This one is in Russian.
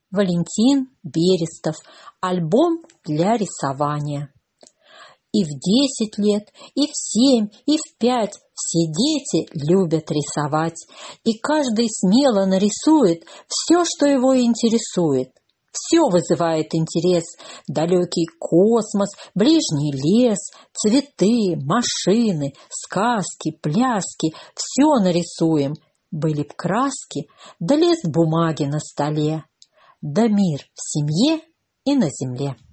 Валентин Берестов. Альбом для рисования. И в 10 лет, и в 7, и в 5 все дети любят рисовать, и каждый смело нарисует все, что его интересует. Все вызывает интерес: далекий космос, ближний лес, цветы, машины, сказки, пляски. Все нарисуем. Были б краски, да лист бумаги на столе, да мир в семье и на земле.